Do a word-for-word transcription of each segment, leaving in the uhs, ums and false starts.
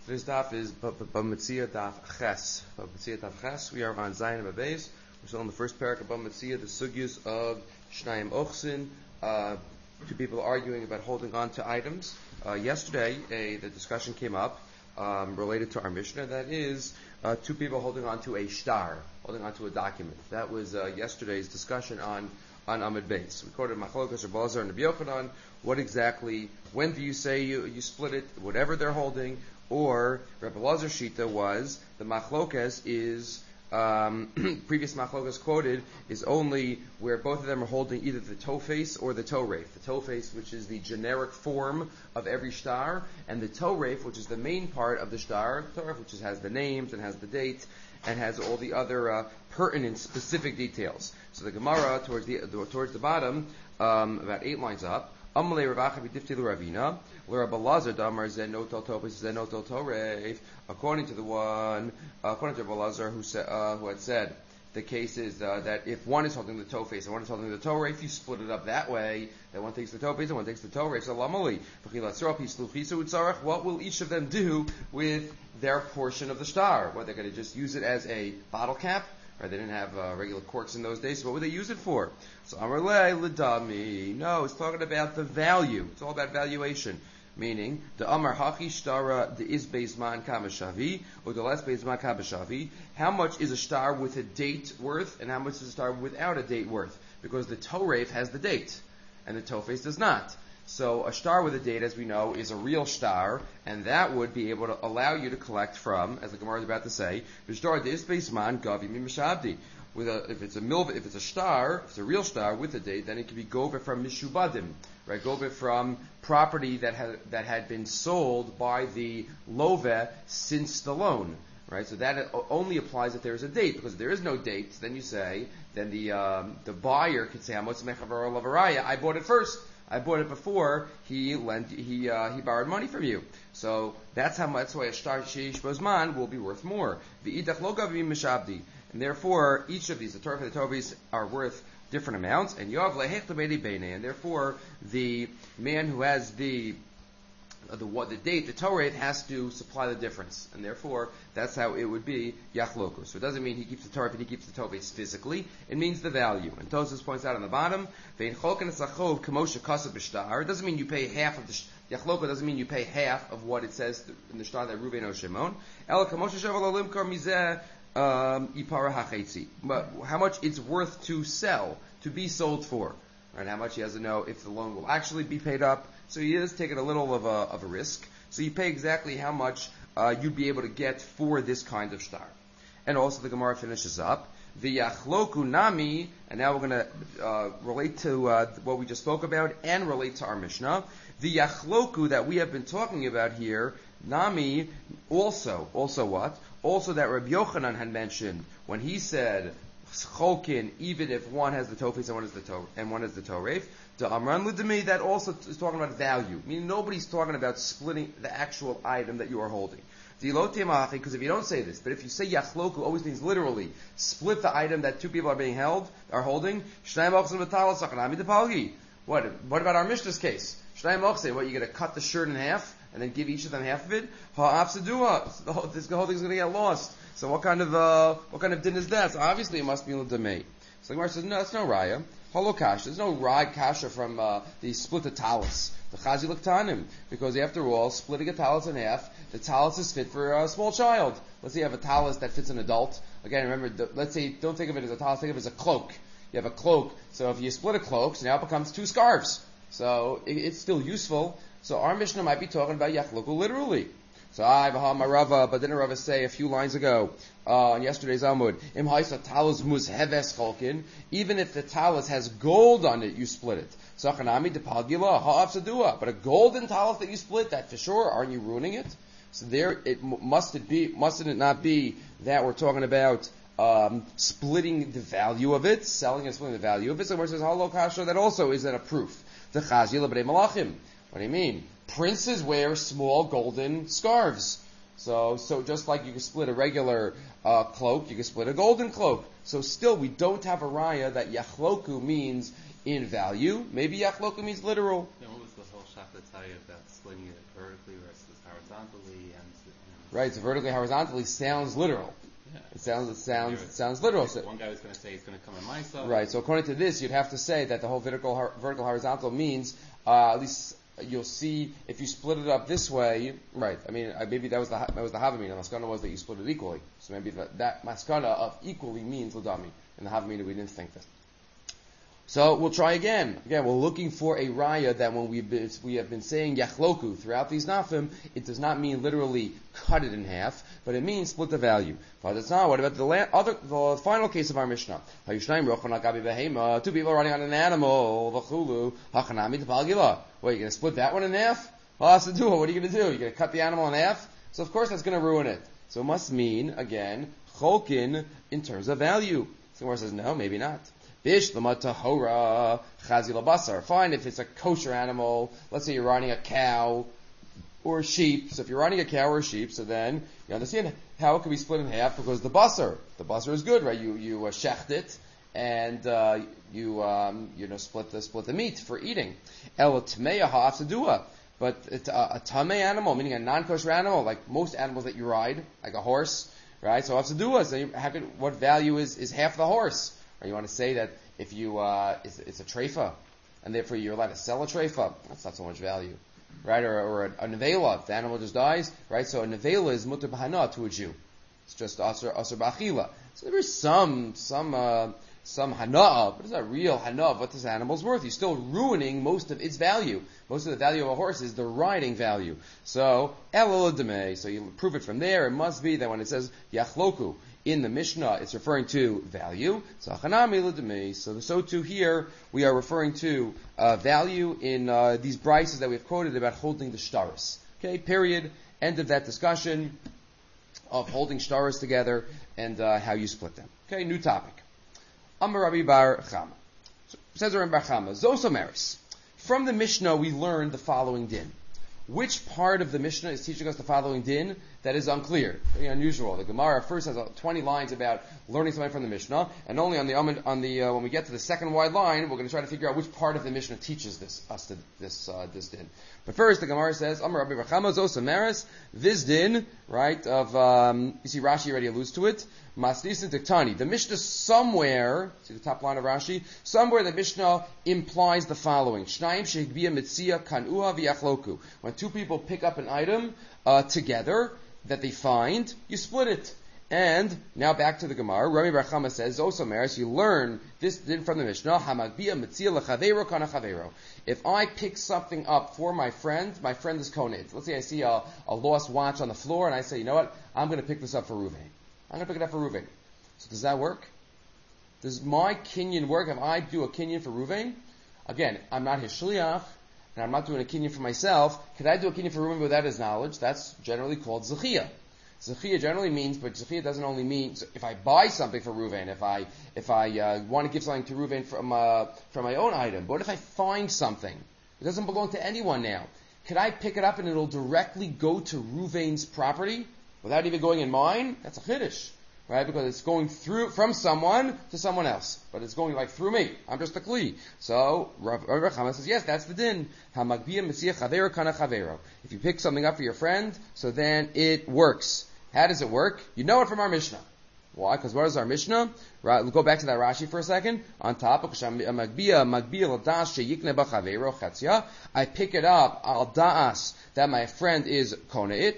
Today's daf is Bamitzia daf Ches. Bamitzia daf Ches. We are on Zayin Babeis. We're still in the first parak of Bamitzia, the sugyus of Shnayim Ochsin. Uh, two people arguing about holding on to items. Uh, yesterday, a, the discussion came up um, related to our Mishnah. That is, uh, two people holding on to a shtar, holding on to a document. That was uh, yesterday's discussion on on Amud Beis. We quoted Machlokas or Balazar and Rabbi Yochanan. What exactly? When do you say you you split it? Whatever they're holding. Or Rabbi Lazar Shita was the machlokas is um, previous machlokas quoted is only where both of them are holding either the toe face or the toe rafe. The toe face, which is the generic form of every shtar, and the toe rafe, which is the main part of the shtar, which is, has the names and has the date and has all the other uh, pertinent specific details. So the Gemara towards the towards the bottom, um, about eight lines up. According to the one, uh, according to Rabbi Lazar, who, sa- uh, who had said the case is uh, that if one is holding the toe face and one is holding the toe rafe, you split it up that way. That one takes the toe face and one takes the toe rafe. So what will each of them do with their portion of the shtar? What, they're going to just use it as a bottle cap? Right, they didn't have uh, regular corks in those days, so what would they use it for? So Amarle Ladami. No, it's talking about the value. It's all about valuation. Meaning, the Amar Hachi Shtara, the is Beizman Kamashavi, or the less Beizman Kamashavi. How much is a star with a date worth, and how much is a star without a date worth? Because the toe rafe has the date, and the toe face does not. So a shtar with a date, as we know, is a real shtar, and that would be able to allow you to collect from, as the Gemara is about to say, with a, if it's a milv, if it's a shtar, if it's a real shtar with a date, then it can be gova from mishubadim, right? Gova from property that had that had been sold by the love since the loan, right? So that only applies if there is a date, because if there is no date, then you say, then the um, the buyer could say, I bought it first. I bought it before he lent he uh, he borrowed money from you. So that's how much. That's why a shtar sheish bozman will be worth more. V'idach lo gavim mishabdi, and therefore each of these, the Torah and the Tovis, are worth different amounts. And Yoav lehech lebedi beinei, and therefore the man who has the Uh, the what the date, the Torah has to supply the difference, and therefore that's how it would be yachloku. So it doesn't mean he keeps the Torah and he keeps the Torah physically. It means the value. And Tosfos points out on the bottom, it doesn't mean you pay half of the yachloku. Doesn't mean you pay half of what it says in the shtar that Ruven or Shimon. But how much it's worth to sell, to be sold for, right? How much he has to know if the loan will actually be paid up. So he is taking a little of a, of a risk. So you pay exactly how much uh, you'd be able to get for this kind of shtar. And also the Gemara finishes up. The yachloku nami, and now we're going to uh, relate to uh, what we just spoke about and relate to our Mishnah. The yachloku that we have been talking about here, nami, also, also what? Also that Rabbi Yochanan had mentioned when he said, cholkin, even if one has the toe face and one has the toe and one has the toe rafe. The Amran Lidami, that also is talking about value. Meaning nobody's talking about splitting the actual item that you are holding. Because if you don't say this, but if you say yachloku, always means literally split the item that two people are being held, are holding. What? What about our Mishnah's case? What, you're going to cut the shirt in half and then give each of them half of it? This whole thing's going to get lost. So what kind of uh, what kind of din is that? So obviously it must be l'damei. So the Gemara says, no, it's no raya. Holo kasha. There's no rag kasha from uh, the split the talis, the chazi l'ktanim, because after all, splitting a talis in half, the talis is fit for a small child. Let's say you have a talis that fits an adult. Again, remember, the, let's say don't think of it as a talis, think of it as a cloak. You have a cloak, so if you split a cloak, so now it becomes two scarves. So it, it's still useful. So our Mishnah might be talking about yachloku literally. So I my Rava, but didn't Rava say a few lines ago uh, on yesterday's Amud? Im ha'isa talus mus heves cholkin. Even if the talus has gold on it, you split it. Sachanami depagila ha'af sadua. But a golden talus that you split, that for sure, aren't you ruining it? So there, it must it be, mustn't it not be that we're talking about um, splitting the value of it, selling and splitting the value of it? So where it says halo kasha, that also isn't a proof. The chazil b'nei malachim. What do you mean? Princes wear small golden scarves. So, so just like you can split a regular uh, cloak, you can split a golden cloak. So still, we don't have a raya that yachloku means in value. Maybe yachloku means literal. And what was the whole shachataya about splitting it vertically versus horizontal? horizontally and you know. Right, so vertically horizontally sounds literal. Yeah. It sounds it sounds it sounds literal. So, one guy was going to say it's going to come on my side. right. So according to this, you'd have to say that the whole vertical vertical horizontal means uh, at least you'll see if you split it up this way. Right. I mean, maybe that was the that was the havamina. The maskana was that you split it equally. So maybe that, that maskana of equally means ladami. In the havamina, we didn't think that. So we'll try again. Again, we're looking for a raya that when we've been, we have been saying yachloku throughout these nafim, it does not mean literally cut it in half, but it means split the value. But it's not. What about the la- other, the final case of our Mishnah? Two people are running on an animal. What, you're going to split that one in half? What are you going to do? You're going to cut the animal in half? So of course that's going to ruin it. So it must mean, again, cholkin in terms of value. So the Gemara says, no, maybe not. Fine, if it's a kosher animal, let's say you're riding a cow or a sheep. So if you're riding a cow or a sheep, so then you understand how it can be split in half because the basar, the basar is good, right? You you uh, shecht it and uh, you um, you know split the split the meat for eating. El tmeya ha'afsadua, but it's a, a tamei animal, meaning a non-kosher animal, like most animals that you ride, like a horse, right? So ha'afsadua, so you, how could, what value is is half the horse? Or you want to say that if you, uh, it's, it's a treifa, and therefore you're allowed to sell a treifa, that's not so much value. Right? Or, or a, a nevela, if the animal just dies, right? So a nevela is mutter b'hana to a Jew. It's just asur, asur b'achila. So there is some, some, uh, some hana, but it's not real hana of what this animal's worth. You're still ruining most of its value. Most of the value of a horse is the riding value. So, elolodeme, so you prove it from there. It must be that when it says yachloku, in the Mishnah, it's referring to value. So, so, so too here, we are referring to uh, value in uh, these brises that we've quoted about holding the shtaris. Okay, period. End of that discussion of holding shtaris together and uh, how you split them. Okay, new topic. Amar Rabbi Bar Chama. So, says Rabbi Bar Chama, Zosomeris. From the Mishnah, we learned the following din. Which part of the Mishnah is teaching us the following din? That is unclear, very unusual. The Gemara first has twenty lines about learning something from the Mishnah, and only on the on the uh, when we get to the second wide line, we're going to try to figure out which part of the Mishnah teaches this us to, this uh, this din. But first, the Gemara says, "Amar Rabbi Rachama Zosameres." This din, right? Of um, you see, Rashi already alludes to it. Masnisin Tiktani. The Mishnah somewhere, see the top line of Rashi, somewhere the Mishnah implies the following: Shnaim shehigbiya mitzia kanuha v'yachloku. When two people pick up an item uh, together that they find, you split it. And now back to the Gemara. Rabbi Bar Chama says, Zosomeres, you learn this din from the Mishnah. Hamagbiya mitzia lechavero kana chavero. If I pick something up for my friend, my friend is koned. Let's say I see a, a lost watch on the floor, and I say, you know what? I'm going to pick this up for Ruvain. I'm going to pick it up for Ruvain. So does that work? Does my kinyan work if I do a kinyan for Ruvain? Again, I'm not his shliach, and I'm not doing a kinyan for myself. Could I do a kinyan for Ruvain without his knowledge? That's generally called zechiyah. Zechiyah generally means, but Zechiyah doesn't only mean if I buy something for Ruvain, if I if I uh, want to give something to Ruvain from uh, from my own item. But what if I find something? It doesn't belong to anyone now. Could I pick it up and it'll directly go to Ruvain's property without even going in mine? That's a chiddush, right? Because it's going through from someone to someone else, but it's going like through me. I'm just a kli. So Rav Chama says, yes, that's the din. Hamagbiya mitzia chavero kana chavero. If you pick something up for your friend, so then it works. How does it work? You know it from our Mishnah. Why? Because what is our Mishnah? Right, we'll go back to that Rashi for a second. On top, I pick it up, al da'as, that my friend is koneit.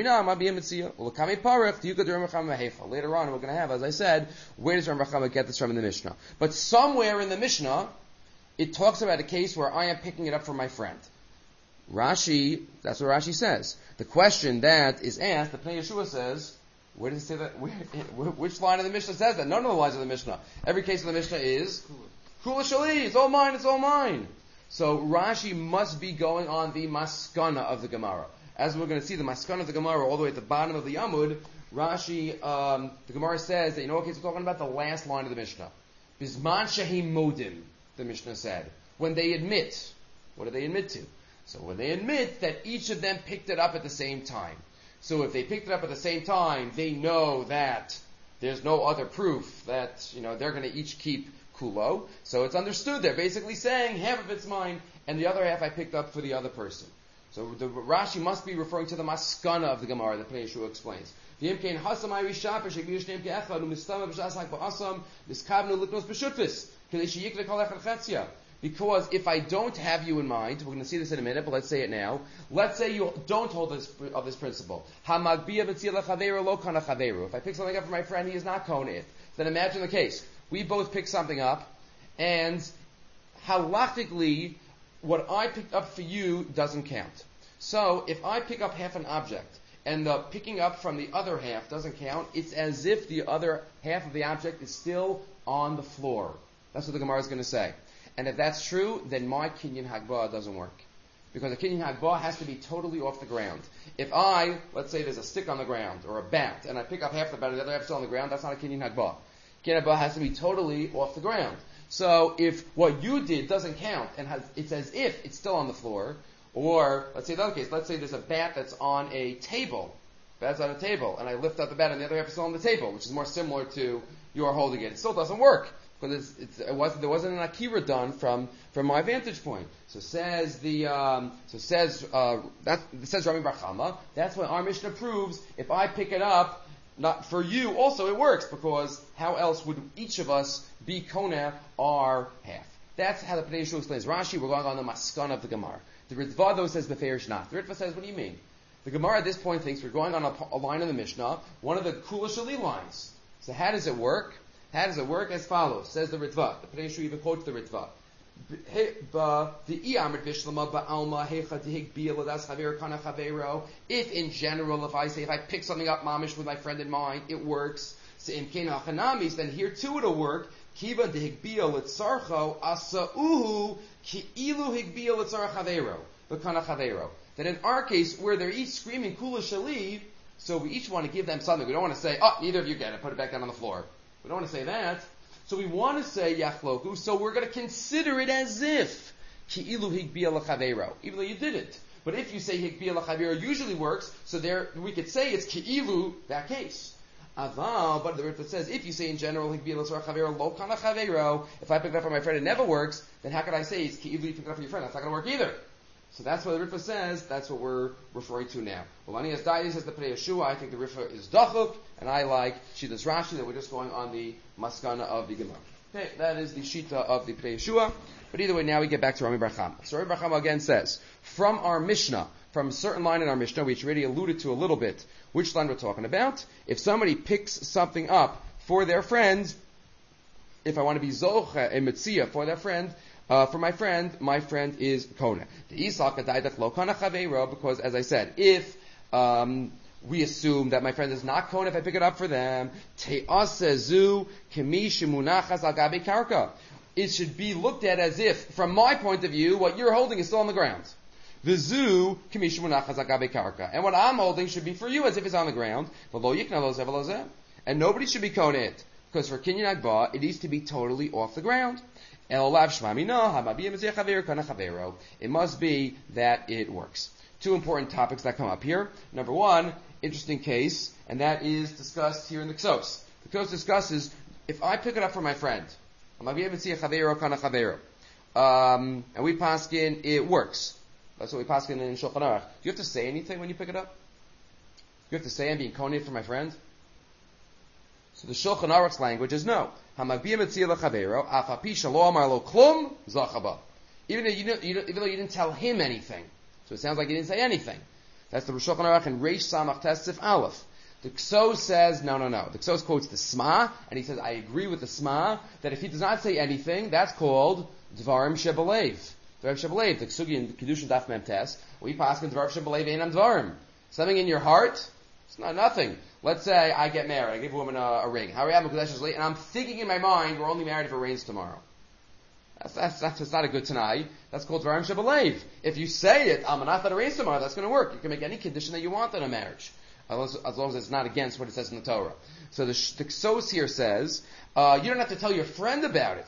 Later on, we're going to have, as I said, where does Rambam Chama get this from in the Mishnah? But somewhere in the Mishnah, it talks about a case where I am picking it up for my friend. Rashi, that's what Rashi says. The question that is asked, the Pnei Yeshua says, where does it say that? Where, which line of the Mishnah says that? None of the lines of the Mishnah. Every case of the Mishnah is Kula Shali. It's all mine. It's all mine. So Rashi must be going on the maskana of the Gemara. As we're going to see, the maskana of the Gemara all the way at the bottom of the Yamud, Rashi, um, the Gemara says that, you know what case we're talking about? The last line of the Mishnah. Bisman Shahim Modim, the Mishnah said. When they admit. What do they admit to? So when they admit that each of them picked it up at the same time. So if they picked it up at the same time, they know that there's no other proof that, you know, they're going to each keep kulo. So it's understood. They're basically saying half of it's mine and the other half I picked up for the other person. So the Rashi must be referring to the maskana of the Gemara that Pnei Yeshua explains. Because if I don't have you in mind, we're going to see this in a minute, but let's say it now. Let's say you don't hold this, of this principle. If I pick something up for my friend, he is not koneh. Then imagine the case. We both pick something up, and halachically, what I picked up for you doesn't count. So, if I pick up half an object, and the picking up from the other half doesn't count, it's as if the other half of the object is still on the floor. That's what the Gemara is going to say. And if that's true, then my kinyan hagbah doesn't work. Because a kinyan hagbah has to be totally off the ground. If I, let's say there's a stick on the ground, or a bat, and I pick up half the bat and the other half is still on the ground, that's not a kinyan hagbah. Kinyan hagbah has to be totally off the ground. So if what you did doesn't count, and has, it's as if it's still on the floor, or, let's say the other case, let's say there's a bat that's on a table, bat's on a table, and I lift up the bat and the other half is still on the table, which is more similar to your holding it. It still doesn't work. Because it's, it's, it wasn't, there wasn't an akira done from, from my vantage point. So says the um, so says uh, that says Rami Bar Chama. That's why our Mishnah proves if I pick it up, not for you, also it works because how else would each of us be koneh our half? That's how the Pnei Yeshua explains. Rashi, we're going on the maskana of the Gemara. The Ritva though says beferish not. The Ritva says, what do you mean? The Gemara at this point thinks we're going on a, a line of the Mishnah, one of the Kula Shali lines. So how does it work? How does it work? As follows, says the Ritva. The Pnei Yeshua even quotes the Ritva. If in general, if I say, if I pick something up, mamish, with my friend in mind, it works. Then here too it'll work. That in our case, where they're each screaming kula shali, so we each want to give them something. We don't want to say, oh, neither of you get it, put it back down on the floor. We don't want to say that. So we want to say yachloku, so we're going to consider it as if ki'ilu higbia l'chaveiro, even though you didn't. But if you say higbia l'chaveiro usually works, so there we could say it's ki'ilu, that case. Aval, but the Ritva says, if you say in general higbia l'chaveiro lo kana chaveiro, if I pick it up for my friend it never works, then how could I say it's ki'ilu you pick it up for your friend? That's not going to work either. So that's what the Ritva says, that's what we're referring to now. Well, Anias Dai says the Pnei Yeshua, I think the Ritva is Dachuk, and I like Shitas Rashi, that we're just going on the Maskana of the Gemara. Okay, that is the Shita of the Pnei Yeshua. But either way, now we get back to Rami Bar Chama. So Rami Bar Chama again says, from our Mishnah, from a certain line in our Mishnah, which already alluded to a little bit, which line we're talking about, if somebody picks something up for their friend, if I want to be Zocha, a Metzia for their friend, Uh, for my friend, my friend is Kona. Because, as I said, if um, we assume that my friend is not Kona, if I pick it up for them, it should be looked at as if, from my point of view, what you're holding is still on the ground. The zoo, and what I'm holding should be for you as if it's on the ground. And nobody should be Kona it. Because for Kinyan Hagbah, it needs to be totally off the ground. It must be that it works. Two important topics that come up here. Number one, interesting case, and that is discussed here in the Ksos. The Ksos discusses, if I pick it up for my friend, um, and we paskin, it works. That's what we paskin in Shulchan Aruch. Do you have to say anything when you pick it up? Do you have to say I'm being koneh for my friend? So the Shulchan Aruch's language is no. Even though you didn't, you didn't, even though you didn't tell him anything, so it sounds like you didn't say anything. That's the Rosh Hashanah and Reish Samach Tesif Aleph. The Ksos says no, no, no. The Ksos quotes the Sma, and he says I agree with the Sma that if he does not say anything, that's called Dvarim Shebelev. Dvarim Shebelev. The Ksugi in Kedushin Daf Mem Tes. We pass in Dvarim Shebelev Einam Dvarim. Something in your heart. It's not nothing. Let's say I get married. I give a woman a, a ring. And I'm thinking in my mind, we're only married if it rains tomorrow. That's, that's, that's, that's not a good Tanai. That's called Dvarim Shebelev. If you say it, I'm not that it rains tomorrow, that's going to work. You can make any condition that you want in a marriage. As long as, as long as it's not against what it says in the Torah. So the, the Ksos here says, uh, you don't have to tell your friend about it.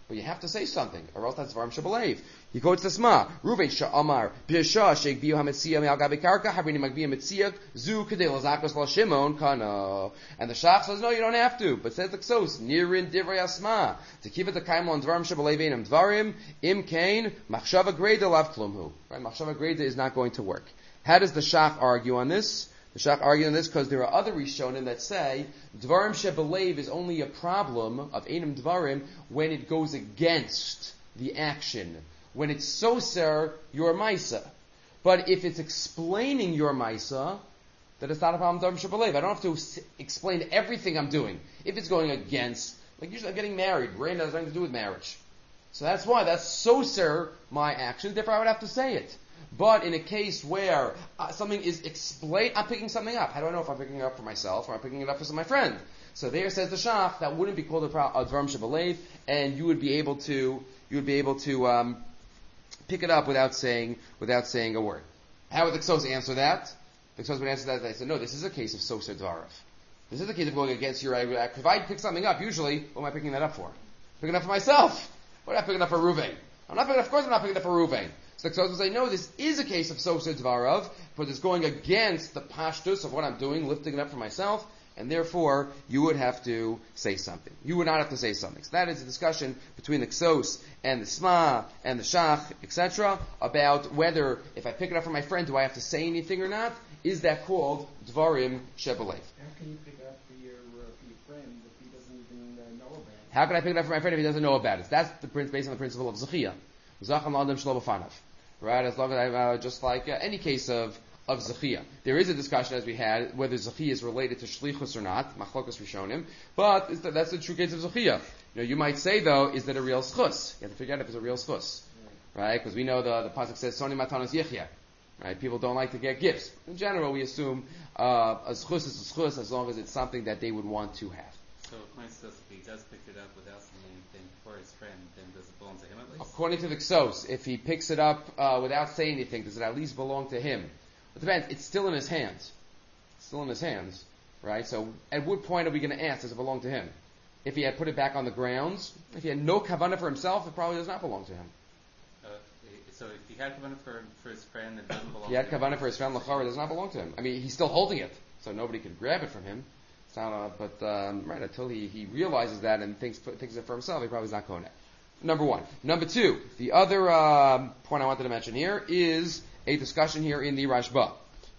But you have to say something, or else that's Dvarim Shabalev. He quotes the Sma. Ruven Sha'amar, B'Yashah, Sheikh Biyu HaMetziyah, Me'al Gabi Karka, Habrini Magbiya Metziyah, Zu Kedel, Zakos La Shimon, Kana. And the Shach says, no, you don't have to. But says the Ksos, Nirin Divrei Asma. To keep it the Kaimon on Dvarim Shabalev Einam Dvarim, Im Kain, Machshava Greda Lav Klumhu. Right? Machshava Greda is not going to work. How does the Shach argue on this? The Shach argue on this because there are other Rishonim that say Dvarim Shebelev is only a problem of Einam Dvarim when it goes against the action. When it's Soser, your Maisa. But if it's explaining your Maisa, then it's not a problem of Dvarim Shebelev. I don't have to s- explain everything I'm doing. If it's going against, like usually I'm getting married, rain has nothing to do with marriage. So that's why, that's Soser my action, therefore I would have to say it. But in a case where uh, something is explained, I'm picking something up. How do I know if I'm picking it up for myself or I'm picking it up for some, my friend? So there says the Shach, that wouldn't be called a, pro- a Dvarim Shebelev, and you would be able to, you would be able to um, pick it up without saying, without saying a word. How would the Ksos answer that? The Ksos would answer that. They said, no, this is a case of Soser Dvarav. This is a case of going against your. If I pick something up, usually, what am I picking that up for? Picking it up for myself. What am I picking up for Ruvain? I'm not picking. Of course, I'm not picking it up for Ruvain. So the Ksos will say, no, this is a case of Soser Dvarav, but it's going against the pashtus of what I'm doing, lifting it up for myself, and therefore you would have to say something. You would not have to say something. So that is a discussion between the Ksos and the Sma and the Shach, et cetera, about whether if I pick it up for my friend, do I have to say anything or not? Is that called Dvarim Shebelev? How can you pick it up for your, uh, for your friend if he doesn't even uh, know about it? How can I pick it up for my friend if he doesn't know about it? That's the prin- based on the principle of Zechiyah. Zachan l'adam shlo b'fanav. Right? As long as I, uh, just like uh, any case of, of Zechiyah. There is a discussion, as we had, whether Zechiyah is related to Shlichus or not, Machlokas Rishonim, but the, that's the true case of Zechiyah. You know, you might say, though, is that a real schus? You have to figure out if it's a real schus. Right? Because we know the, the Pasuk says, Soni matanos yichya. Right? People don't like to get gifts. In general, we assume uh, a schus is a schus as long as it's something that they would want to have. So according to this, if he does pick it up without saying anything for his friend, then does it belong to him at least? According to the Ksos, if he picks it up uh, without saying anything, does it at least belong to him? It depends. It's still in his hands. It's still in his hands, right? So at what point are we going to ask, does it belong to him? If he had put it back on the grounds, if he had no kavanah for himself, it probably does not belong to him. Uh, so if he had kavanah for, for his friend, it doesn't belong If he had to him. kavanah for his friend, lachara, it does not belong to him. I mean, he's still holding it, so nobody can grab it from him. It's not a, but um, right until he, he realizes that and thinks thinks it for himself, he probably is not going to. Number one. Number two. The other um, point I wanted to mention here is a discussion here in the Rashba,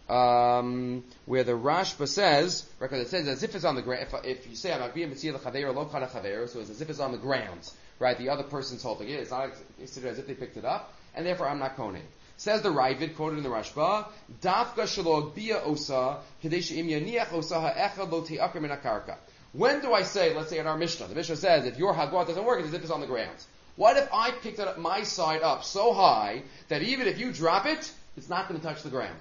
um, where the Rashba says, because it says as if it's on the ground. If, if you say I'm being mitzvah chaver lo kana chaver, so it's as if it's on the ground, right? The other person's holding it. It's not considered as if they picked it up, and therefore I'm not koning. Says the Ravid, quoted in the Rashba, Dafka shalog bia osa, kadesh im yaniach osa ha'echad lo te'akar min ha'karka. When do I say, let's say in our Mishnah, the Mishnah says, if your hagwah doesn't work, it's as if it's on the ground. What if I picked it up, my side up so high, that even if you drop it, it's not going to touch the ground?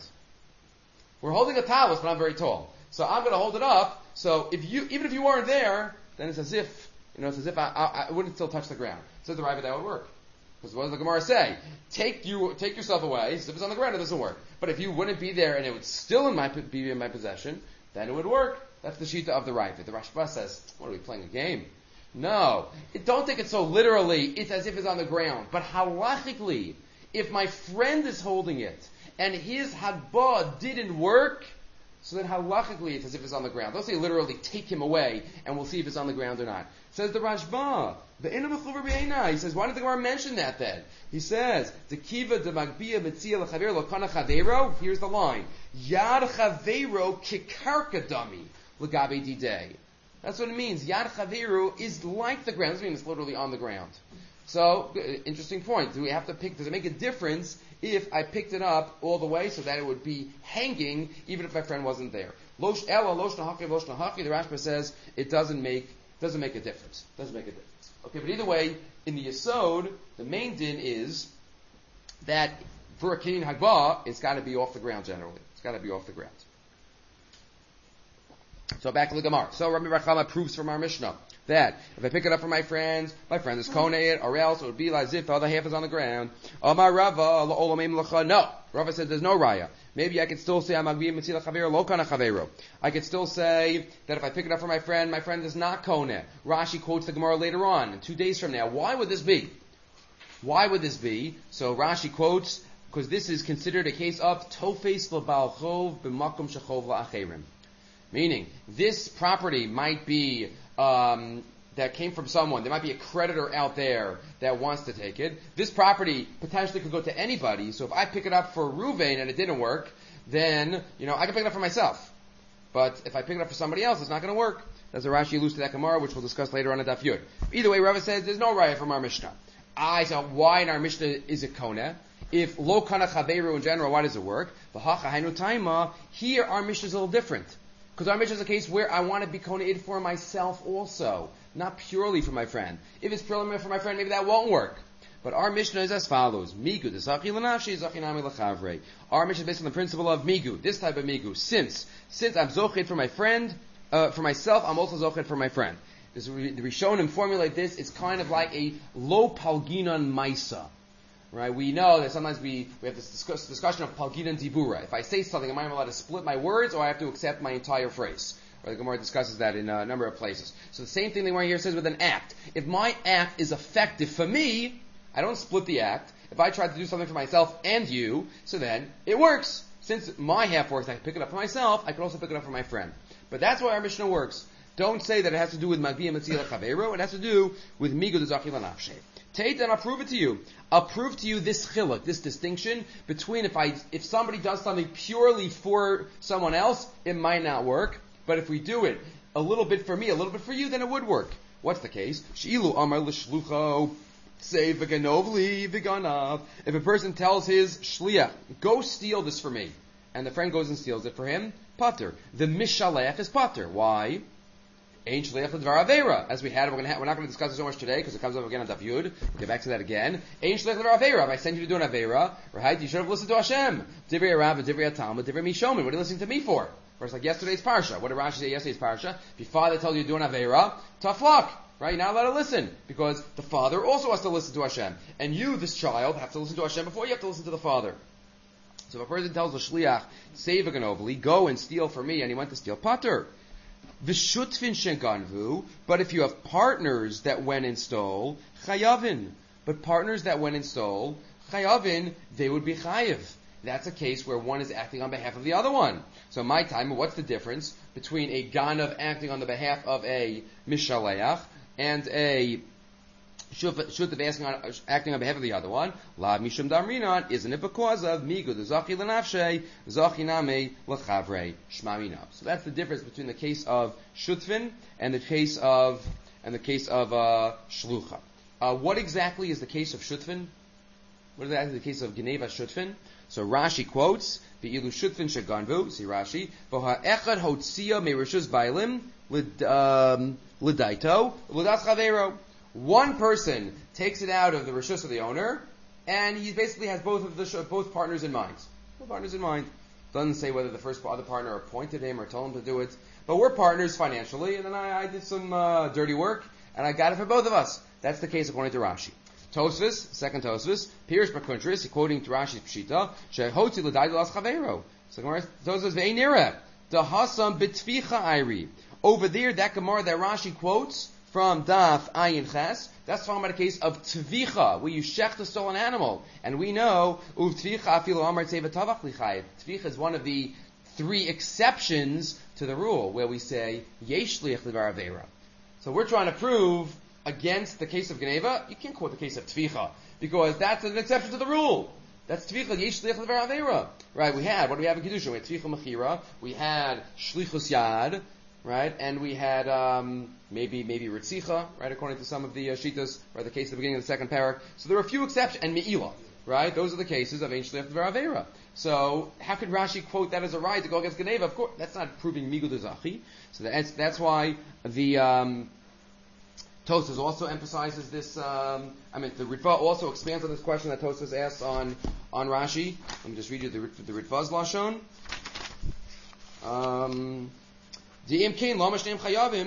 We're holding a talus, but I'm very tall. So I'm going to hold it up, so if you, even if you weren't there, then it's as if, you know, it's as if I, I, I wouldn't still touch the ground. Says the Ravid, that would work. Because what does the Gemara say? Take you, take yourself away. So if it's on the ground, it doesn't work. But if you wouldn't be there and it would still in my, be in my possession, then it would work. That's the shita of the Ravid. The Rashba says, what are we playing a game? No. It, don't take it so literally. It's as if it's on the ground. But halachically, if my friend is holding it and his hagbah didn't work, so then halachically it's as if it's on the ground. Don't say literally take him away and we'll see if it's on the ground or not. Says the Rashba, he says, why did the Gemara mention that then? He says, here's the line. Yad chaveiro kikarka dami l'gabe didei. That's what it means. Yad chaveiro is like the ground. Doesn't mean it's literally on the ground. So, interesting point. Do we have to pick, does it make a difference if I picked it up all the way so that it would be hanging even if my friend wasn't there? Losh ela, losh nahaki, losh nahaki, the Rashba says it doesn't make, doesn't make a difference. Doesn't make a difference. Okay, but either way, in the Yesod, the main din is that for a Kinyan Hagbah, it's got to be off the ground generally. It's got to be off the ground. So back to the Gemara. So Rabbi Rachama proves from our Mishnah that if I pick it up from my friends, my friend is koneh it, or else it would be like as if the other half is on the ground. Amar Rava, no. Rava says there's no raya. Maybe I could still say I'm Magbiyim Mitzila Chavero Lo Kana Chavero. I could still say that if I pick it up for my friend, my friend is not Koneh. Rashi quotes the Gemara later on, two days from now. Why would this be? Why would this be? So Rashi quotes, because this is considered a case of Tofes L'Bal Chov B'Makom Shechov La'acherim. Meaning, this property might be um, that came from someone. There might be a creditor out there that wants to take it. This property potentially could go to anybody. So if I pick it up for Ruvain and it didn't work, then you know I can pick it up for myself. But if I pick it up for somebody else, it's not going to work. That's a Rashi alludes to that Gemara, which we'll discuss later on in Daf Yud. Either way, Rava says there's no raya from our Mishnah. I so why in our Mishnah is it Koneh? If lo kana chaveru in general, why does it work? Here our Mishnah is a little different. Because our Mishnah is a case where I want to be Koneh for myself also, not purely for my friend. If it's purely for my friend, maybe that won't work. But our Mishnah is as follows. Migu, zachi l'nafshi, zachi nami l'chavrei. Our Mishnah is based on the principle of Migu, this type of Migu. Since, since I'm zochet for my friend, uh, for myself, I'm also zochet for my friend. This, the Rishonim formulate this, it's kind of like a lo palginan maisa. Right? We know that sometimes we, we have this discuss, discussion of palginan dibura. If I say something, am I allowed to split my words or I have to accept my entire phrase? Right? The Gemara discusses that in a number of places. So the same thing the Gemara here says with an act. If my act is effective for me, I don't split the act. If I try to do something for myself and you, so then it works. Since my half works, I can pick it up for myself, I can also pick it up for my friend. But that's why our Mishnah works. Don't say that it has to do with Magbiya Metzila Chavero, it has to do with Migu D'Zachi L'Nafshei. Tate, and I'll prove it to you. I'll prove to you this chiluk, this distinction between if I, if somebody does something purely for someone else, it might not work. But if we do it a little bit for me, a little bit for you, then it would work. What's the case? She'ilu amar l'shlucho, say v'ganovli v'ganav. If a person tells his shliach, go steal this for me, and the friend goes and steals it for him, pater. The mishalech is pater. Why? Ein shliach l'dvar avera. As we had, we're, gonna ha- we're not going to discuss it so much today because it comes up again on Daf Yud. We'll get back to that again. Ein shliach l'dvar avera. If I send you to do an avera, right? You should have listened to Hashem. Divrei Rav, Divrei Talmud, Divrei Mishomin. What are you listening to me for? Whereas like yesterday's parsha. What did Rashi say yesterday's parsha? If your father tells you to do an avera, tough luck. Right? You're not allowed to listen. Because the father also has to listen to Hashem. And you, this child, have to listen to Hashem before you have to listen to the father. So if a person tells the shliach, say v'ganovli, go and steal for me, and he went to steal, pater. V'shutvin sheganvu, but if you have partners that went and stole, chayavin. But partners that went and stole, chayavin, they would be chayiv. That's a case where one is acting on behalf of the other one. So my time, what's the difference between a ganav acting on the behalf of a mishaleach and a shutav acting on, acting on behalf of the other one? La mishum damrinan, isn't it because of migu the zachi l'nafshei, zachi name l'chavrei shmaminav? So that's the difference between the case of shutvin and the case of and the case of uh, shlucha. Uh, what exactly is the case of shutvin? What is exactly the case of geneva shutvin? So Rashi quotes, "Ve'ilu shutvin sheganvu." See Rashi, "V'ha echad hotzia me'rishus bailim l'daito l'das chavero." One person takes it out of the rishus of the owner, and he basically has both of the both partners in mind. Both partners in mind. Doesn't say whether the first other partner appointed him or told him to do it, but we're partners financially, and then I, I did some uh, dirty work, and I got it for both of us. That's the case according to Rashi. Tosfos, second Tosfos, Pirush Bakuntris, quoting to Rashi's Pshita, Shehotzi l'dai l'as chavero. So Tosfos ve'inira, dahasam bitficha ayri. Over there, that Gemara that Rashi quotes from Daf Ayin Ches, that's talking about a case of tvicha, where you shech to stole an animal. And we know, uv tvicha afilu amar tzeva tavach lichayev. Tvicha is one of the three exceptions to the rule, where we say, yesh liach l'var avera. So we're trying to prove against the case of Geneva, you can't quote the case of tvicha, because that's an exception to the rule. That's tvicha, yesh liach l'var avera. Right, we had, what do we have in Kedusha? We had tvicha mechira, we had shlichus yad, right, and we had, um, maybe, maybe ritzicha, right, according to some of the uh, shitas, right, the case at the beginning of the second parak. So there are a few exceptions, and me'ilah, right, those are the cases of ein shliach l'var avera. So, how could Rashi quote that as a right to go against Geneva? Of course, that's not proving migu d'zachi. So that's, that's why the, um, Tosfos also emphasizes this, um, I mean, the Ritva also expands on this question that Tosfos asks on, on Rashi. Let me just read you the, the Ritva's Lashon. Um, D'im kein lo mashneim chayavim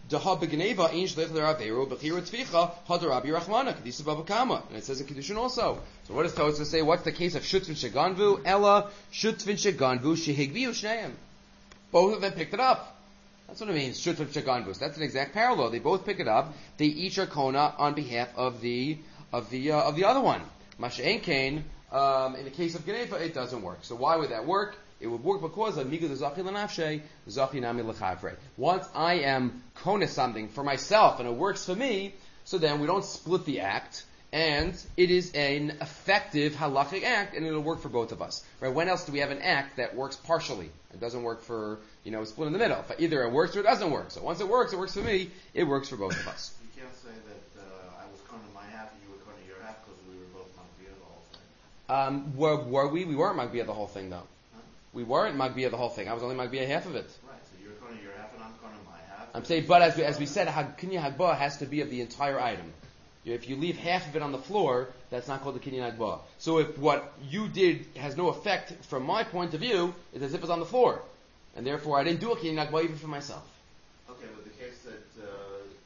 Daha begneva ein shleich l'Raveiro b'chira tvicha hadarabi rachmana kedisa babakama, and it says in Kiddushin also. So what does Tosfos say? What's the case of shutvin sheganvu? Ella shutvin sheganvu shehigviu shneim. Both of them picked it up. That's what it means. Shutvin sheganvu. That's an exact parallel. They both pick it up. They each are kona on behalf of the of the uh, of the other one. Masha'en kain. Um, in the case of Geneva, it doesn't work. So why would that work? It would work because of Migu Zachi Lanafshe, Zachi Nami Lechavre. Once I am kona something for myself and it works for me, so then we don't split the act, and it is an effective halachic act, and it'll work for both of us. Right? When else do we have an act that works partially? It doesn't work for, you know, split in the middle. But either it works or it doesn't work. So once it works, it works for me, it works for both of us. You can't say that uh, I was kona my half and you were kona your half because we were both Magbiya the whole thing. Um, were, were we? We weren't Magbiya the whole thing, though. Huh? We weren't Magbiya the whole thing. I was only Magbiya half of it. Right, so you're kona your half and I'm kona my half. I'm saying, but as we, as we said, Kinyan Hagbah has to be of the entire item. If you leave half of it on the floor, that's not called the Kinyan Hagbah. So if what you did has no effect from my point of view, it's as if it's on the floor. And therefore I didn't do a Kinyan Hagbah even for myself. Okay, but the case that, uh,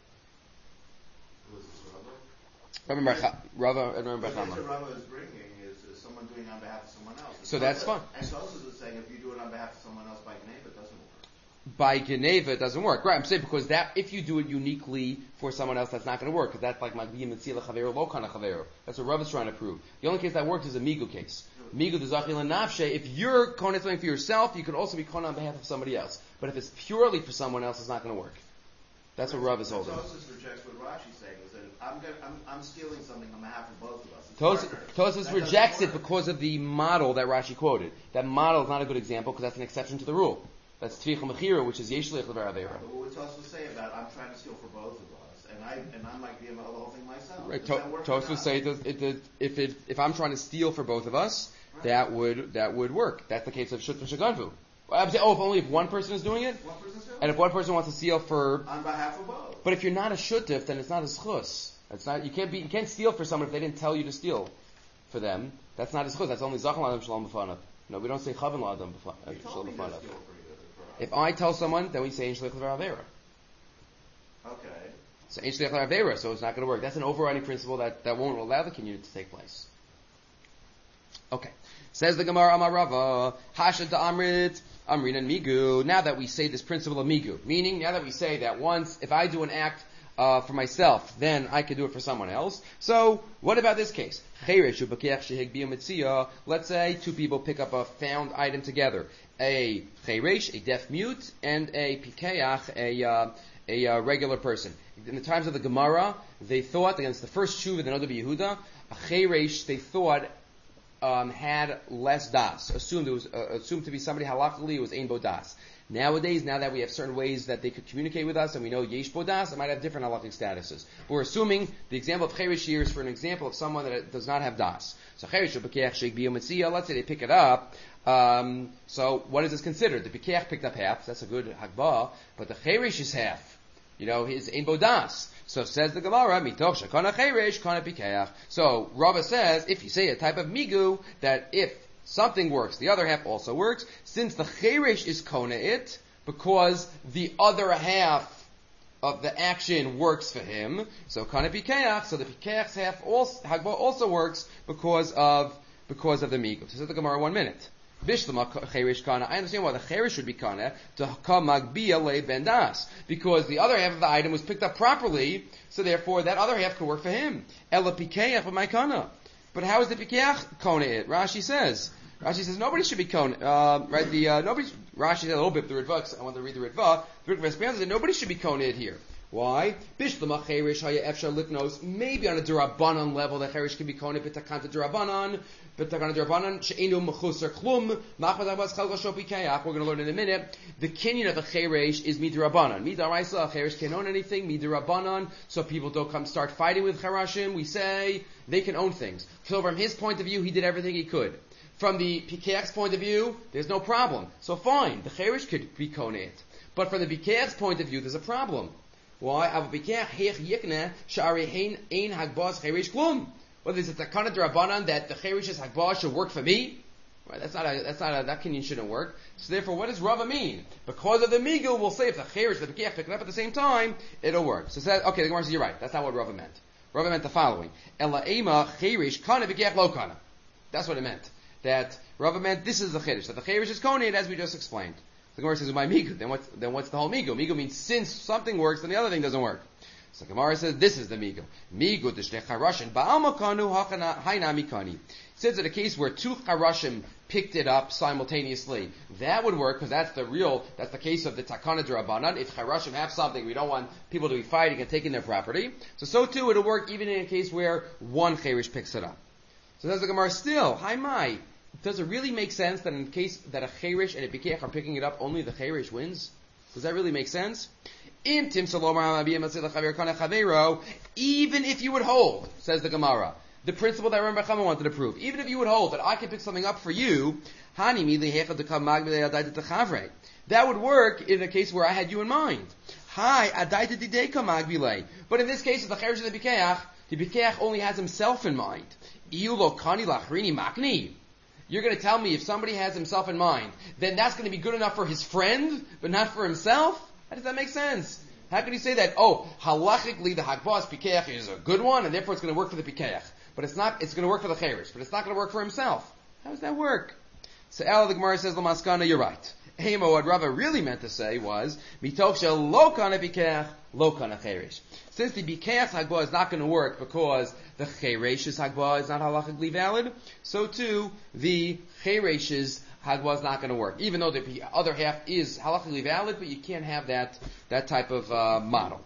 who was this, Rava? Rabbi Mercha- Rava and Rabbi The case Chama. that Rava is bringing is, is someone doing on behalf of someone else. So that's fine. And Tosfos is saying if you do it on behalf of someone else by Geneva, it doesn't work. By Geneva, it doesn't work. Right, I'm saying because that, if you do it uniquely for someone else, that's not going to work. Because that's like Magbiya Mitzila Chavero, Lo Kana Chavero. That's what Rav is trying to prove. The only case that works is a Migu case. Migu the Zachil and Nafshe. If you're Kona something for yourself, you could also be Kona on behalf of somebody else. But if it's purely for someone else, it's not going to work. That's what Rav is holding. Tosfos rejects what Rashi's saying. Is that if I'm, gonna, I'm, I'm stealing something on behalf of both of us. It's Tosfos partners. That rejects doesn't it work. because of the model that Rashi quoted. That model is not a good example because that's an exception to the rule. That's Tvicha Mechira, which is Yeshlich Levar Avera. But what would Tosfos say about I'm trying to steal for both of us, and I and I might be able to the whole thing myself? Right. Does that work or Tosfos not? say that it, it, if it, if I'm trying to steal for both of us, Right. that would that would work. That's the case of Shut Shaganvu. Well, I'm saying, oh, if only if one person is doing it, One person's doing and it. if one person wants to steal for, On behalf of both. but if you're not a shutif, then it's not a schus. It's not. You can't be. You can't steal for someone if they didn't tell you to steal for them. That's not a schus. That's only zachan l'adam shalom b'fanav. No, we don't say chavan l'adam You told shalom me to b'fanav. steal for you. For us. If I tell someone, then we say ein shlich l'ver avera. Okay. So ein shlich l'ver avera. So it's not going to work. That's an overriding principle that, that won't allow the communion to take place. Okay. Says the Gemara Amar Rava, Hasha da Amrit, Amrin and Migu. Now that we say this principle of Migu, meaning now that we say that once, if I do an act uh, for myself, then I can do it for someone else. So, what about this case? Let's say two people pick up a found item together. A cheresh, a deaf mute, and a pikeach, a, uh, a uh, regular person. In the times of the Gemara, they thought, against the first Shuva, the Noda Yehuda, a cheresh, they thought, Um, had less das. Assumed it was uh, assumed to be somebody halachically it was ein bo das. Nowadays, now that we have certain ways that they could communicate with us, and we know yesh bo das, it might have different halachic statuses. But we're assuming the example of cheresh here is for an example of someone that does not have das. So cheresh or bekeach sheik biyometzia. Let's say they pick it up. Um, so what is this considered? The bekeach picked up half. That's a good hagbah, but the cheresh is half. You know, his ein bo das. So says the Gemara, mitoch shekana cheresh kana pikeach. So Rava says, if you say a type of migu, that if something works, the other half also works, since the cheresh is kona it, because the other half of the action works for him, so kana pikeach, so the pikeach's half also, hagba also works because of, because of the migu. So says the Gemara, one minute. Bishlama cheresh kana. I understand why the cheresh should be kana to kam magbiya le bendas, because the other half of the item was picked up properly, so therefore that other half could work for him. Ela pikeach of my kana. But how is the pikeach kona it? Rashi says. Rashi says nobody should be kona. Uh, right? The uh, nobody. Rashi said a little bit the Ritva. I want to read the Ritva. The Ritva expands and said nobody should be kona it here. Why? Bishlama cheresh haya efshar liknos. Maybe on a durabanan level the cheresh can be kona b'takanta durabanan. We're going to learn in a minute. The kinyan of a cheresh is midrabanan. Midaraisa, a cheresh can't own anything. Midarabanan, so people don't come start fighting with cherashim. We say they can own things. So from his point of view, he did everything he could. From the pikeach's point of view, there's no problem. So fine, the cheresh could be koneit. But from the pikeach's point of view, there's a problem. Why? Avu pikeach heich yikne shari hein ein hagbaz cheresh klum. Whether it's a takana d'rabanan that the cheresh hagbah should work for me, Right? That's not a, that's not a, that kinyan shouldn't work. So therefore, what does Rava mean? Because of the migul, we'll say if the cherish, the pikeach pick it up at the same time, it'll work. So says, okay, the Gemara says, you're right. That's not what Rava meant. Rava meant the following. Ela ema cherish kana pikeach lo kana. That's what it meant. That Rava meant this is the cherish. That the cherish is kohen, as we just explained. The Gemara says, my migul. Then what's, then what's the whole migul? Migul means since something works, then the other thing doesn't work. So the Gemara says, this is the migul. Migul d'shtei charashim ba'alma kanu hachana hainami kani. Since in a case where two charashim picked it up simultaneously, that would work because that's the real, that's the case of the takana d'Rabbanan. If charashim have something, we don't want people to be fighting and taking their property. So so too it'll work even in a case where one cherish picks it up. So says the Gemara, still, hi mai, does it really make sense that in case that a cherish and a pikeach are picking it up, only the cherish wins? Does that really make sense? Even if you would hold, says the Gemara, the principle that Rambam Chama wanted to prove, even if you would hold that I can pick something up for you, that would work in a case where I had you in mind. But in this case, if the cherish and the pikeach, the pikeach only has himself in mind. You're going to tell me if somebody has himself in mind, then that's going to be good enough for his friend, but not for himself? How does that make sense? How can you say that? Oh, halachically the hakbaz pikeach is a good one, and therefore it's going to work for the pikeach. But it's not, it's going to work for the cherish, but it's not going to work for himself. How does that work? So El the Gemara says, Lamaskana, you're right. Hemo, what Rava really meant to say was, Mitov shel lo kana pikeach, lo kana cherish. Since the pikeach hakbaz is not going to work because the cherish's hakbaz is not halachically valid, so too the cherish's hakbaz is not going to work. Even though the other half is halachically valid, but you can't have that that type of uh, model.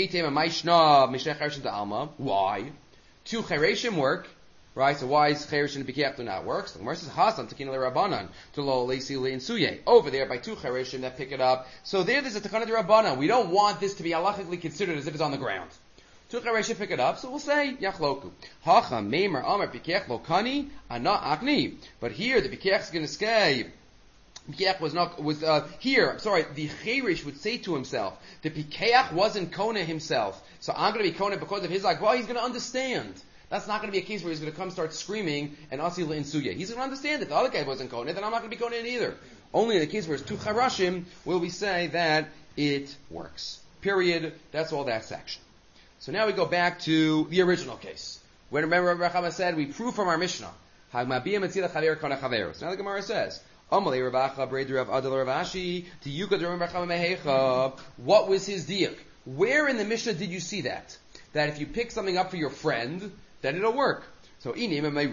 Why? Two chereshim work, right? So why is cheresh and pikeach do not work? So the Gemara says hasan takin leRabbanan to lo leisi leinsuye. Over there by two chereshim that pick it up. So there, there's a takana d'Rabbanan. We don't want this to be halachically considered as if it's on the ground. Two chereshim pick it up, so we'll say yachloku. Hacha meimer amar pikeach lo kani ana akni. But here the pikeach is going to say. Pikeach was not was uh, here. I'm sorry. The cherish would say to himself, the pikeach wasn't kona himself, so I'm going to be kona because of his like. Well, he's going to understand. That's not going to be a case where he's going to come start screaming and asila in suya. He's going to understand that the other guy wasn't kona, then I'm not going to be kona either. Only in the case where it's two charashim will we say that it works. Period. That's all that section. So now we go back to the original case. When remember Rabbi Chama said we prove from our Mishnah. Now the Gemara says. What was his diak? Where in the Mishnah did you see that? That if you pick something up for your friend, then it'll work. So, if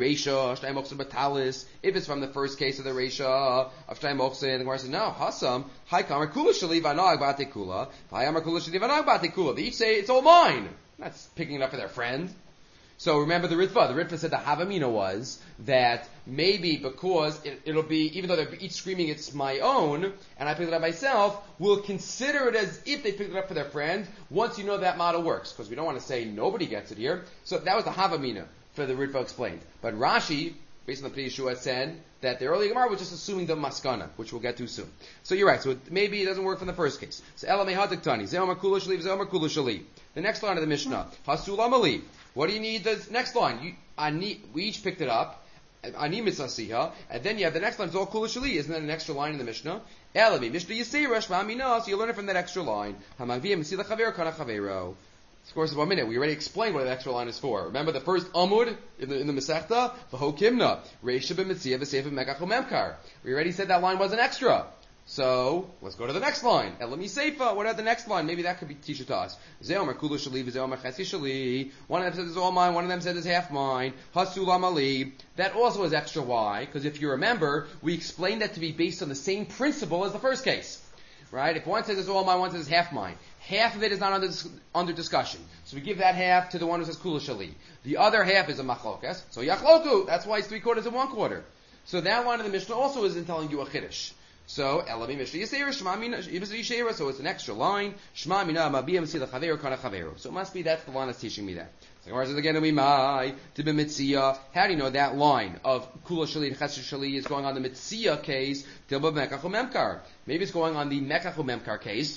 it's from the first case of the Reisha of Shtayim Mochse, the Gemara says, no, Hasam, Hai Kamar Kula Shali Vanag Bate Kula, Hai Amar Kula Shali Vanag Bate Kula. They each say, it's all mine. That's picking it up for their friend. So remember the Ritva. The Ritva said the Havamina was that maybe because it, it'll be, even though they're each screaming it's my own, and I picked it up myself, we'll consider it as if they picked it up for their friend, once you know that model works. Because we don't want to say nobody gets it here. So that was the Havamina for the Ritva explained. But Rashi, based on the Pnei Yeshua, said that the early Gemara was just assuming the Maskana, which we'll get to soon. So you're right. So it, maybe it doesn't work from the first case. So Elamei Hadaktani, Zeomar Kula Shali, Zeomar Kula Shali. The next line of the Mishnah, Hasulam Ali. What do you need? The next line. You, ani, we each picked it up. Ani mitzasiha. And then you have the next line. It's all kula shali. Isn't that an extra line in the Mishnah? Elami Mishnah Yisera Shma Mina. So you learn it from that extra line. Hamaviyah Mesila Chaver Kana Chavero. Of course, in one minute we already explained what the extra line is for. Remember the first amud in the in the Masechta, the Hokimna Reisha b'Mitzia v'Seif b'Mekach u'Memkar. We already said that line wasn't extra. So, let's go to the next line. Elami Seifa, what about the next line? Maybe that could be teacher to us. Zeomer Kula Shali, Zeomer Chesi Shali. One of them says it's all mine, one of them says it's half mine. Hasulam Ali. That also is extra why, because if you remember, we explained that to be based on the same principle as the first case. Right? If one says it's all mine, one says it's half mine. Half of it is not under, under discussion. So we give that half to the one who says Kula Shali. The other half is a Machlokas. So Yachloku, that's why it's three quarters and one quarter. So that line of the Mishnah also isn't telling you a Chiddush. So, Elami Mishnah Yisera, Shema Mina, Yisera, so it's an extra line. Shema Mina, Mabiyah Mesila Chavero, Kana Chavero. So it must be that's the line that's teaching me that. So Gemara says again, Umimai, to be Mitzia. How do you know that line of Kula Shali and Chesed Shali is going on the Mitzia case, Tilba Mekach Memkar? Maybe it's going on the Mekach Memkar case,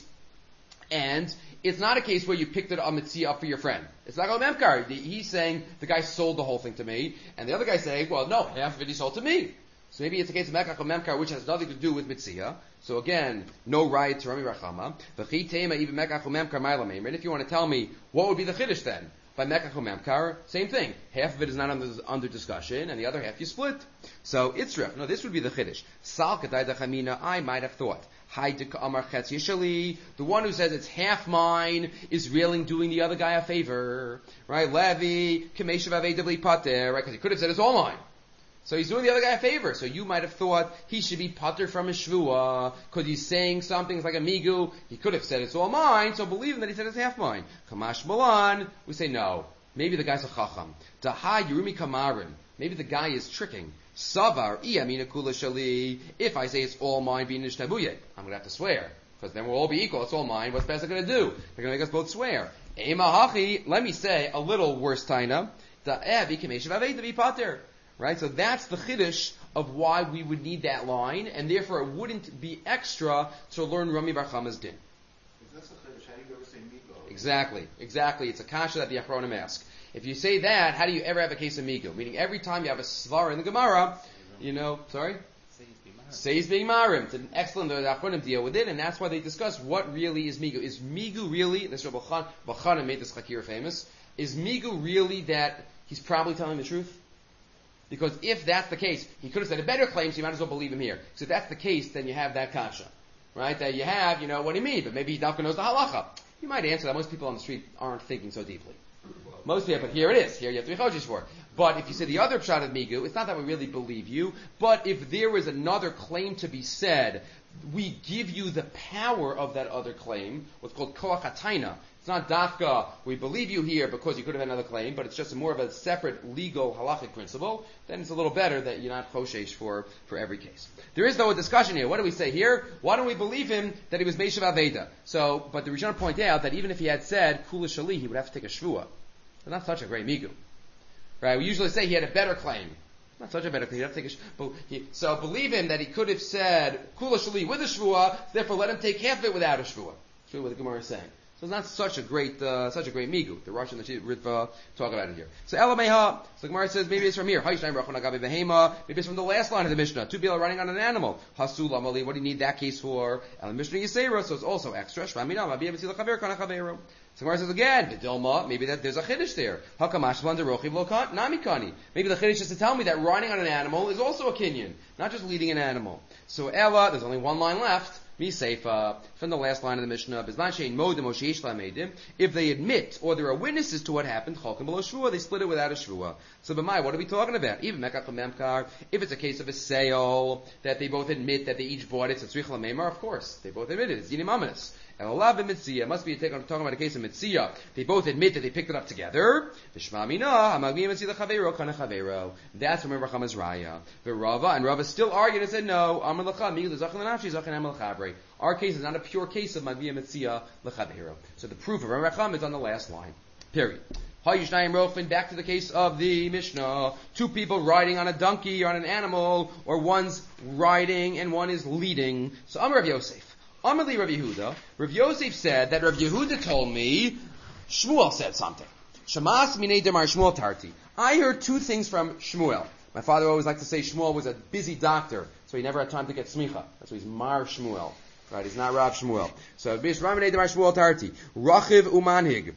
and it's not a case where you picked it on Mitzia up for your friend. It's not a Memkar. He's saying, the guy sold the whole thing to me, and the other guy's saying, well, no, half of it he sold to me. So maybe it's a case of Mekach or Memkar, which has nothing to do with Mitzia. So again, no right to Rami Rachama. V'chi tema even Mekach or Memkar Ma'ila Meimer. And if you want to tell me, what would be the Chiddush then? By Mekach or Memkar, same thing. Half of it is not under, under discussion, and the other half you split. So Itzrach, no, this would be the Chiddush. Sal Kedai Dachamina, I might have thought. The one who says it's half mine is really doing the other guy a favor, right? Levi, Kameshav Pater, right? Because he could have said it's all mine. So he's doing the other guy a favor. So you might have thought he should be pater from his shvua because he's saying something like a migu. He could have said it's all mine, so believe him that he said it's half mine. Kamash Malan, we say no. Maybe the guy's a chacham. Daha Yerumi Kamarim. Maybe the guy is tricking. Savar iyamina kula shali. If I say it's all mine, being nishtabuye, I'm going to have to swear because then we'll all be equal. It's all mine. What's Pesach going to do? They're going to make us both swear. Ema hachi. Let me say a little worse taina. Da evi kameshav avei to be pater. Right? So that's the chiddush of why we would need that line, and therefore it wouldn't be extra to learn Rami Bar Chama's din. If that's the chiddush, how do you ever say migo? Exactly. Exactly. It's a kasha that the Achronim ask. If you say that, how do you ever have a case of migo? Meaning every time you have a svar in the Gemara, you know, sorry? Says being marim. It's an excellent, the Achronim deal with it, and that's why they discuss what really is migu. Is migu really, this Rabbi Chanan made this chakir famous, is migu really that he's probably telling the truth? Because if that's the case, he could have said a better claim, so you might as well believe him here. So if that's the case, then you have that kasha. Right? That you have, you know, what do you mean? But maybe he not knows the halacha. You might answer that most people on the street aren't thinking so deeply. Most people, but here it is. Here you have to be chodesh for. But if you say the other pshat of migu, it's not that we really believe you, but if there was another claim to be said, we give you the power of that other claim, what's called koach hataina. It's not dafka, we believe you here because you could have had another claim, but it's just more of a separate legal halachic principle, then it's a little better that you're not choshesh for, for every case. There is though a discussion here. What do we say here? Why don't we believe him that he was Meishav Aveda? So, but the Rishon point out that even if he had said Kula Shali, he would have to take a shvua. It's not such a great migu. Right? We usually say he had a better claim. Not such a better claim. He'd have to take a sh- he, so believe him that he could have said Kula Shali with a shvua, therefore let him take half of it without a shvua. That's what the Gemara is saying. So it's not such a great, uh, such a great migu. The Rosh and the Ritva talk about it here. So Elameha, so the Gemara says maybe it's from here. Maybe it's from the last line of the Mishnah. Two people are running on an animal. Hasul Amali, what do you need that case for? El Mishnah Yisera, so it's also extra. So the Gemara says again, Vidilma, maybe that there's a chiddush there. Hakamashvan derochiv lo namikani. Maybe the chiddush is to tell me that riding on an animal is also a kinyan, not just leading an animal. So Ella, there's only one line left. Mi Seifa, from the last line of the Mishnah, if they admit or there are witnesses to what happened, they split it without a shvua. So b'mai, what are we talking about? Even Mekach Memkar, if it's a case of a sale, that they both admit that they each bought it, so tzrich l'meimar, of course, they both admit it, it's dinim aminus. And Allah b'mitziyah, must be talking about a case of mitziyah. They both admit that they picked it up together. V'shma mina, hamagviyim mitziyah l'chaveiro, kana chaveiro. That's when Recham is raya. V'rava, and Rava still argued and said, no, amar l'cha, migul l'zachin l'nafshi, zachin am l'chavrei. Our case is not a pure case of magviyim mitziyah l'chaveiro. So the proof of Recham is on the last line. Period. Hayishnayim Rofin, back to the case of the Mishnah. Two people riding on a donkey or on an animal, or one's riding and one is leading. So Amar Rav Yosef. Amalei Rav Yehuda. Rav Yosef said that Rav Yehuda told me Shmuel said something. Shamas minei demar Shmuel tarti. I heard two things from Shmuel. My father always liked to say Shmuel was a busy doctor, so he never had time to get smicha. That's why he's Mar Shmuel. Right? He's not Rav Shmuel. So Shamas minei demar Shmuel tarti. Rachiv umanhig.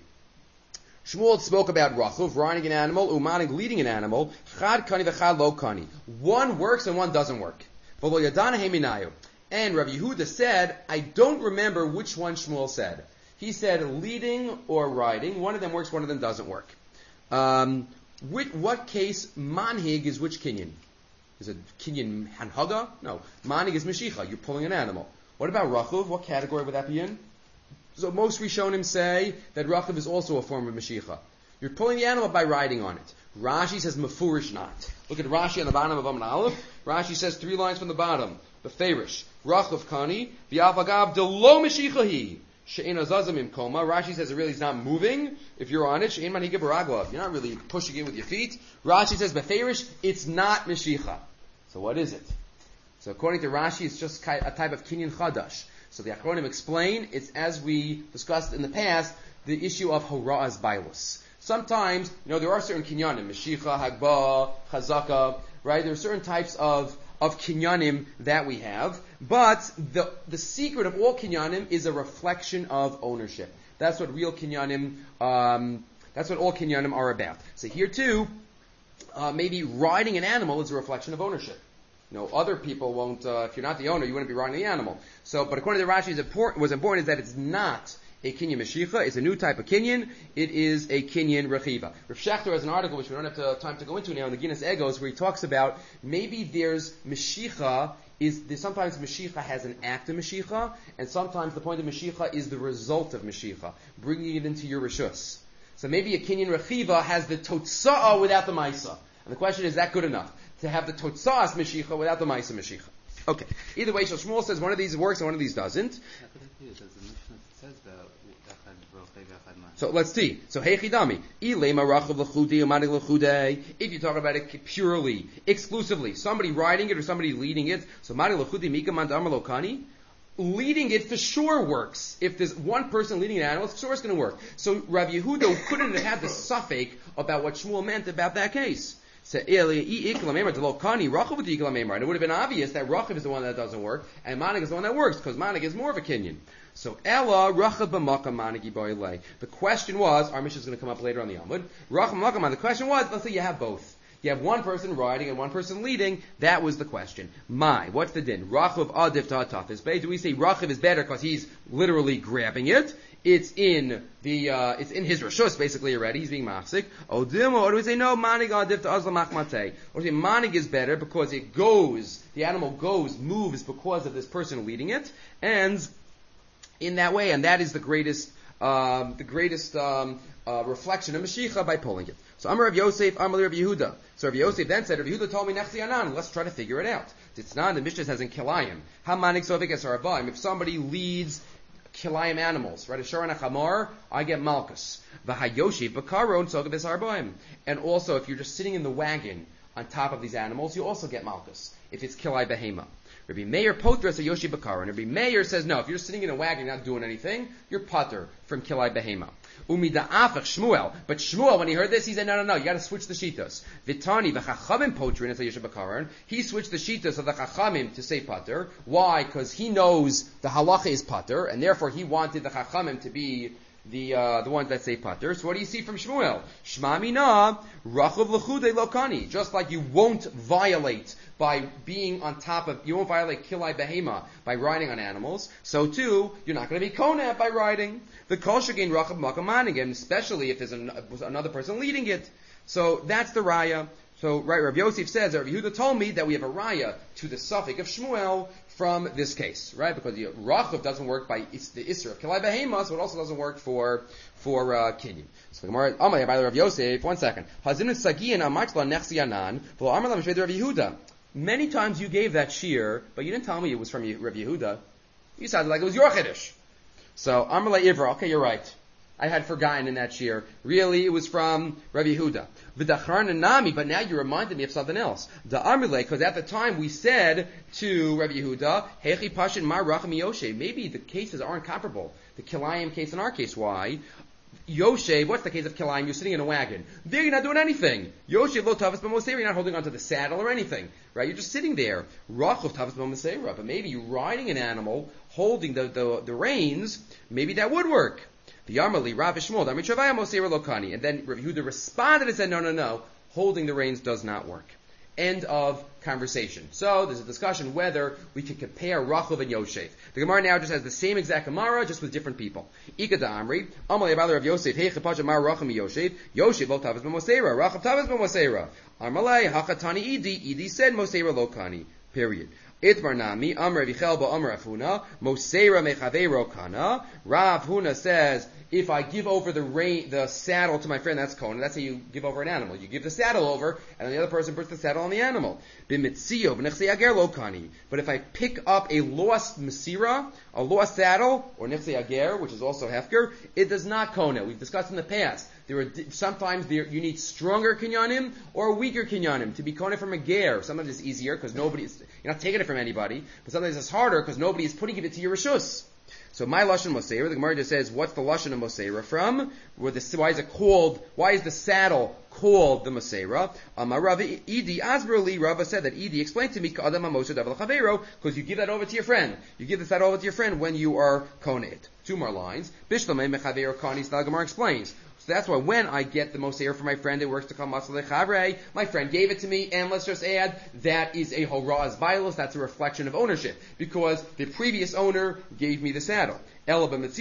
Shmuel spoke about Rachiv, riding an animal, umanhig, leading an animal. Chad kani v'chad lo kani. One works and one doesn't work. V'lo yadana heminayu. And Rabbi Yehuda said, I don't remember which one Shmuel said. He said leading or riding. One of them works, one of them doesn't work. Um, which, what case manhig is which kinyan? Is it kinyan hanhaga? No. Manhig is meshicha. You're pulling an animal. What about Rachuv? What category would that be in? So most Rishonim say that Rachuv is also a form of meshicha. You're pulling the animal by riding on it. Rashi says mefurish not. Look at Rashi on the bottom of Amman Aleph. Rashi says three lines from the bottom. The Farish. Rachav Kani, V'yavagav de lo meshichahi. She'en azazim im koma. Rashi says it really is not moving. If you're on it, she'en manhiga baraglav. You're not really pushing it with your feet. Rashi says, Befarish, it's not meshicha. So what is it? So according to Rashi, it's just a type of kinyan chadash. So the Achronim explain, it's as we discussed in the past, the issue of hora'az bailus. Sometimes, you know, there are certain kinyanim, meshicha, hagba, chazaka, right? There are certain types of of kinyanim that we have, but the the secret of all kinyanim is a reflection of ownership. That's what real kinyanim, um, that's what all kinyanim are about. So here too, uh, maybe riding an animal is a reflection of ownership. You know, other people won't, uh, if you're not the owner, you wouldn't be riding the animal. So, but according to Rashi, important, what's important is that it's not a kinyan meshicha. It's a new type of kinyan. It is a kinyan rechiva. Rav Shechter has an article, which we don't have to, time to go into now, in the Guinness Egos, where he talks about maybe there's meshicha, is there's sometimes meshicha has an act of meshicha, and sometimes the point of meshicha is the result of meshicha, bringing it into your rishus. So maybe a kinyan rechiva has the totsa'ah without the maisa. And the question is, is that good enough? To have the totsa'as meshicha without the maisa meshicha. Okay. Either way, Shmuel says one of these works and one of these doesn't. So let's see. So heichidami ilema rachav l'chudei umanik l'chudei. If you talk about it purely, exclusively, somebody riding it or somebody leading it, so manik l'chudei mika mandamar lokani. Leading it for sure works. If there's one person leading an animal, it's sure it's going to work. So Rav Yehuda couldn't have had the suffix about what Shmuel meant about that case. So it would have been obvious that Rachav is the one that doesn't work, and Manik is the one that works, because Manik is more of a kinyan. So Ella Rachav b'makam Maniki boilei. The question was, our mission is going to come up later on the Amud. Rachav b'makam. The question was, let's say you have both. You have one person riding and one person leading. That was the question. My, what's the din? Rachav adif ta'atafis bay. Do we say Rachav is better because he's literally grabbing it? It's in the, uh, it's in his rishus basically already. He's being mafsik. Odim, or do we say no? Manig adif ta'azla machmatei. Or do we say manig is better because it goes, the animal goes, moves because of this person leading it, and in that way, and that is the greatest, um, the greatest um, uh, reflection of Mashiach by pulling it. So Amar Rav Yosef, Amar Rav Yehuda. So Rav Yosef then said, Rav Yehuda told me Nechzi Anan. Let's try to figure it out. It's not the Mishnah says in Kilayim. Hamanik Sovik Esarabayim. If somebody leads Kilayim animals, right? A Sharon Achamar, I get Malchus. V'Hayoshi V'Karon Sovik Esarabayim. And also, if you're just sitting in the wagon on top of these animals, you also get Malchus. If it's Kilai Behema. Rabbi Meir Potras a Yoshi Bakar. And Rabbi Meir says, no, if you're sitting in a wagon, you're not doing anything, you're pater from Kilai Behema. Umida Afach Shmuel. But Shmuel, when he heard this, he said, no, no, no, you gotta switch the shitas. Vitani v'chachamim potrin as a Yoshi Bakaran. He switched the shitas of the chachamim to say pater. Why? Because he knows the halacha is pater, and therefore he wanted the chachamim to be the uh, the ones that say pater. So what do you see from Shmuel? Shma mina rachav l'chudei lokani. Just like you won't violate by being on top of, you won't violate kilai behema by riding on animals. So too, you're not going to be koneh by riding. The kol shagain rachav makaman again, especially if there's an, another person leading it. So that's the raya. So right, Rav Yosef says, Rav Yehuda told me that we have a raya to the suffix of Shmuel from this case, right? Because the rachav doesn't work by the isra of kilai behema, so it also doesn't work for for uh, kinyan. So the Gemara, Amay by Rav Yosef. One second. Hazinu sagian amatla nechsi anan v'lo amar lam Rav Yehuda. Many times you gave that shir, but you didn't tell me it was from Rav Yehuda. You sounded like it was your chiddush. So Amar la Ivra. Okay, you're right. I had forgotten in that shir. Really, it was from Rav Yehuda. V'dacharna nami, but now you reminded me of something else. Da Amrle, because at the time we said to Rav Yehuda, Hechi Pashin Mar Racham Yoshe. Maybe the cases aren't comparable. The Kilayim case and our case. Why? Yoshe, what's the case of Kilayim? You're sitting in a wagon. There you're not doing anything. Yoshe lo tavas b'moseira. You're not holding onto the saddle or anything. Right? You're just sitting there. Rachov tavas b'moseira. But maybe you're riding an animal, holding the, the, the reins. Maybe that would work. The Yarmali, Rav Shmuel, Damri Chavaya Moseira Lokani. And then Rav Yehuda responded and said, no, no, no. Holding the reins does not work. End of conversation. So there's a discussion whether we can compare Rachov and Yosef. The Gemara now just has the same exact Gemara, just with different people. Ika da Amri, Amalei Rabbi Rav Yosef, Hey Chapach Amar Racham Yosef, Yosef lo tavas b'moseira, Rachov tavas b'moseira. Amalei Hakatani Idi, Idi said Moseira Lokani. Period. Itmar nami, Amr Vichel ba Amr Afuna, Moseira mechavei kana. Rav Huna says, if I give over the rein, the saddle to my friend, that's kona. That's how you give over an animal. You give the saddle over, and then the other person puts the saddle on the animal. B'mitziyo v'nechsei ager lo kani. But if I pick up a lost mesira, a lost saddle, or nechsei ager, which is also hefker, it does not kona. We've discussed in the past. There are sometimes there, you need stronger kinyanim or weaker kinyanim to be kona from a ger. Sometimes it's easier because nobody is, you're not taking it from anybody, but sometimes it's harder because nobody is putting it into your rishus. So my lashon moseira, the Gemara just says, what's the lashon of moseira from? Where the, why is it called? Why is the saddle called the moseira? Um, Rava Idi Asberli, Rava said that Idi explained to me ka'adam hamosher davar l'chaveiro, because you give that over to your friend. You give the saddle over to your friend when you are koneh. Two more lines. Bishlamei mechaveiro kanis. The Gemara explains. So that's why when I get the moseir from my friend, it works to come matzah lechavre. My friend gave it to me, and let's just add, that is a horaz bailos, that's a reflection of ownership, because the previous owner gave me the saddle. I picked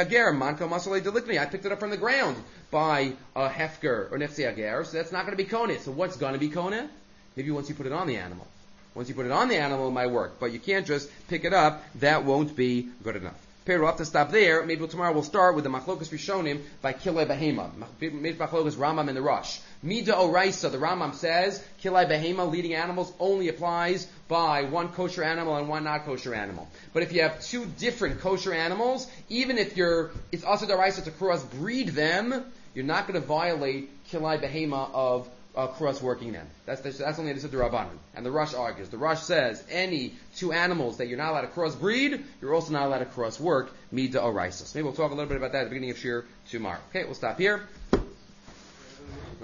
it up from the ground by a hefker or nechsi ager, so that's not going to be koneh. So what's going to be koneh? Maybe once you put it on the animal. Once you put it on the animal, it might work, but you can't just pick it up. That won't be good enough. We'll have to stop there. Maybe tomorrow we'll start with the Machlokas Rishonim by Kilei Behema. Maybe Machlokas Rambam and the Rosh. Mida Oraisa, the Rambam says, Kilei Behema, leading animals, only applies by one kosher animal and one not kosher animal. But if you have two different kosher animals, even if you're, it's also Oraisa to cross breed them, you're not going to violate Kilei Behema of Uh, cross working them. That's the, that's only the Rabbanan. And the Rush argues. The Rush says any two animals that you're not allowed to cross breed, you're also not allowed to cross work. Mida Oraisos. Maybe we'll talk a little bit about that at the beginning of Shir tomorrow. Okay, we'll stop here.